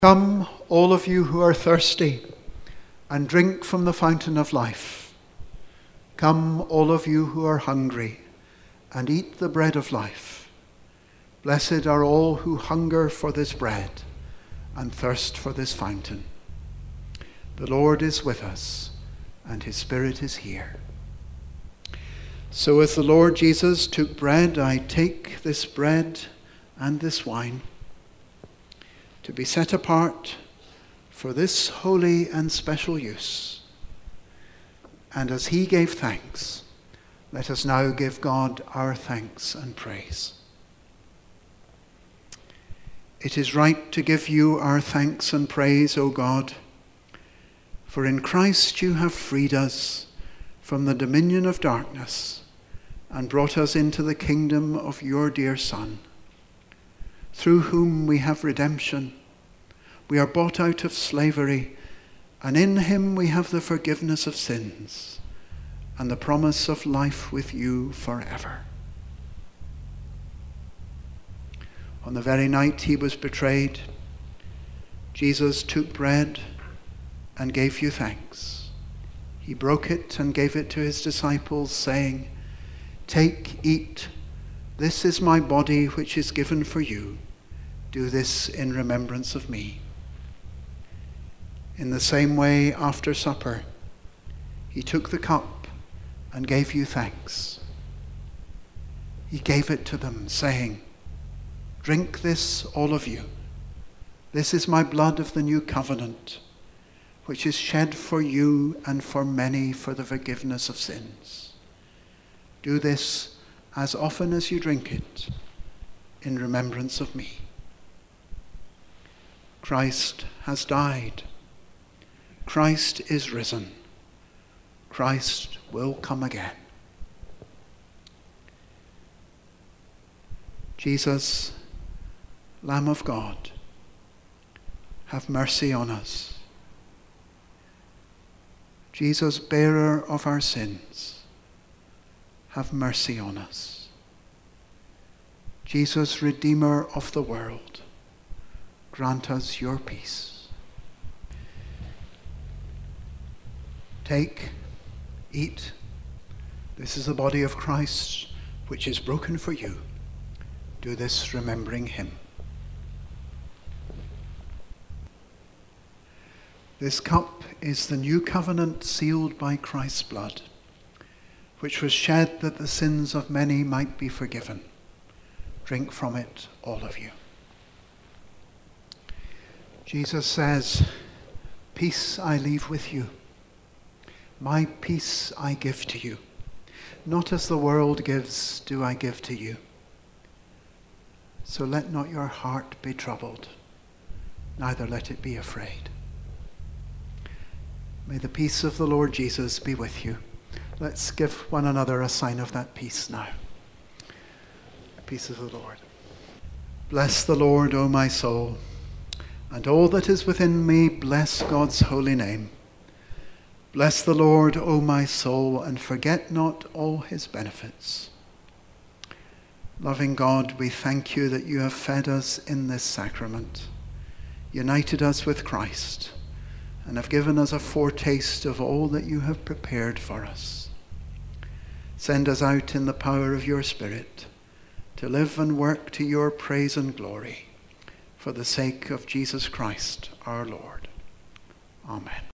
Come, all of you who are thirsty, and drink from the fountain of life. Come, all of you who are hungry, and eat the bread of life. Blessed are all who hunger for this bread and thirst for this fountain. The Lord is with us, and his Spirit is here. So as the Lord Jesus took bread, I take this bread and this wine to be set apart for this holy and special use. And as he gave thanks, let us now give God our thanks and praise. It is right to give you our thanks and praise, O God, for in Christ you have freed us from the dominion of darkness and brought us into the kingdom of your dear Son, through whom we have redemption. We are bought out of slavery, and in him we have the forgiveness of sins and the promise of life with you forever. On the very night he was betrayed, Jesus took bread and gave you thanks. He broke it and gave it to his disciples, saying, "Take, eat. This is my body which is given for you. Do this in remembrance of me." In the same way, after supper, he took the cup and gave you thanks. He gave it to them, saying, "Drink this, all of you. This is my blood of the new covenant, which is shed for you and for many for the forgiveness of sins. Do this as often as you drink it in remembrance of me." Christ has died. Christ is risen. Christ will come again. Jesus, Lamb of God, have mercy on us. Jesus, bearer of our sins, have mercy on us. Jesus, Redeemer of the world, grant us your peace. Take, eat. This is the body of Christ, which is broken for you. Do this remembering him. This cup is the new covenant sealed by Christ's blood, which was shed that the sins of many might be forgiven. Drink from it, all of you. Jesus says, "Peace I leave with you. My peace I give to you. Not as the world gives do I give to you. So let not your heart be troubled, neither let it be afraid." May the peace of the Lord Jesus be with you. Let's give one another a sign of that peace now. The peace of the Lord. Bless the Lord, O my soul, and all that is within me, bless God's holy name. Bless the Lord, O my soul, and forget not all his benefits. Loving God, we thank you that you have fed us in this sacrament, united us with Christ, and have given us a foretaste of all that you have prepared for us. Send us out in the power of your Spirit to live and work to your praise and glory, for the sake of Jesus Christ our Lord. Amen.